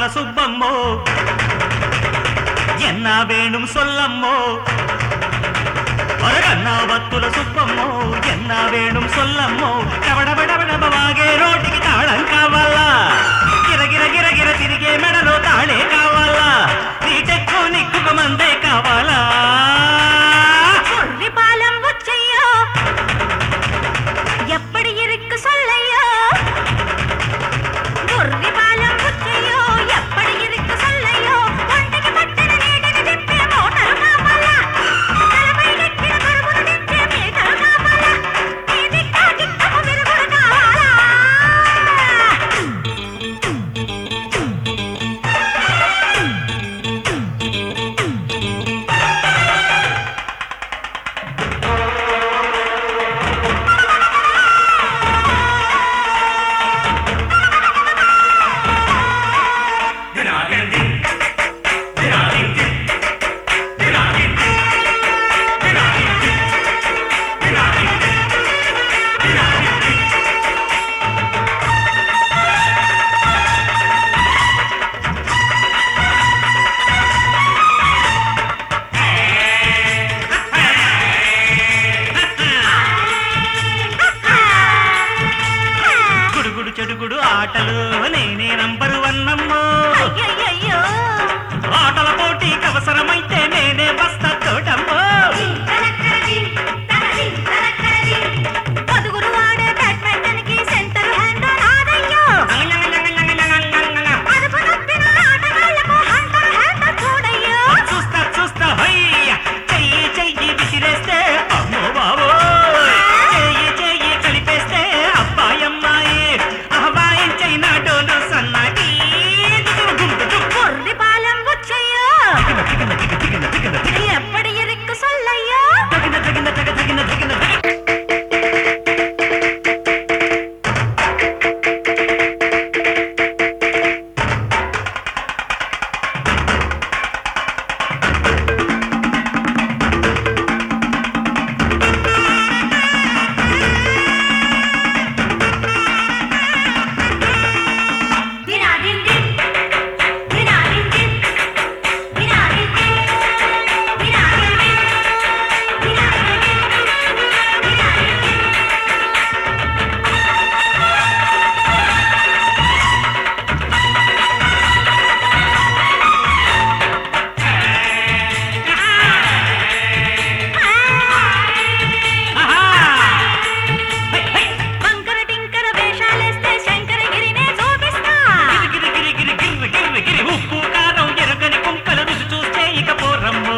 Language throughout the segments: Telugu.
சுப்பம்மோ என்ன வேணும் சொல்லம்மோ கண்ணாபத்துல சுப்பம்மோ என்ன வேணும் சொல்லம்மோ డబడబడబడబవాగే రోటికి తాళం కావాలా గిరగిర గిరగిర తిరిగే మెడలో తాళే కావాలా నీటెక్కు నిక్కుక మందే కావాలా పాలం వచ్చయ్యో ఎప్పటి ఇరుక్కు సొల్లయ్యో గుర్రి పాలం వచ్చయ్యో ఎప్పటి ఇరుక్కు సొల్లయ్యో ఒంటికి పట్టిన నీటిని తిప్పే మోటారు కావాలా తలపై ఎక్కిన బరువును దించే మీటరు కావాలా ఈ దిక్కా దిక్కకు విరుగుడు కావాలా చెడుగుడు ఆటలు నేనే నంబరు వన్నమ్మో అయ్యయ్యో ఆటల పోటీకి అవసరమైతే నేనే బస్తా తోటమ్మో పదుగురు వాడే బ్యాడ్మింటన్ కి సెంటర్ హ్యాండ్ నాదయ్యో అదుపు తప్పిన ఆటగాళ్లకు హంటర్ హ్యాండ్ చూడయ్యో చూస్తా చూస్తా హయ్య చెయ్యి చెయ్యి విసిరేస్తే అమ్మో బావో చెయ్యి చెయ్యి కలిపేస్తే అబ్బాయమ్మాయి అహవాయించైన డోలు సన్నాకి గుర్రి పాలం వచ్చయ్యో ఎప్పటి ఇరుక్కు సొల్లయ్యో వంకర టింకర వేషాలేస్తే శంకరగిరినే చూపిస్తా గిరి ఉప్పు కారం ఎరుగని కుంకలు రుచి చూస్తే ఇక పోరమ్ము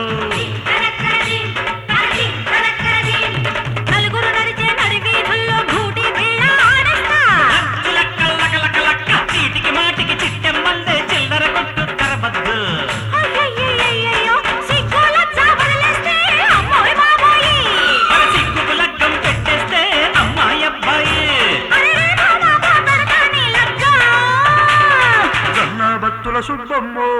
నలుగురు నడిచే నడి వీధుల్లో ఘూటి బిళ్ళ ఆడేస్తా లక్క చీటికి మాటికి చిట్టెమ్మందే చిల్లర కొట్టు తరబద్దు అయ్యయ్యయ్యయ్యో సిగ్గుల చావలేస్తే అమ్మోయ్ బాబోయ్ మరి సిగ్గుకు లగ్గం పెట్టేస్తే అమ్మాయి అబ్బాయి అరే బాబా దొరకని లగ్గ జొన్న బత్తుల సుబ్బమ్మో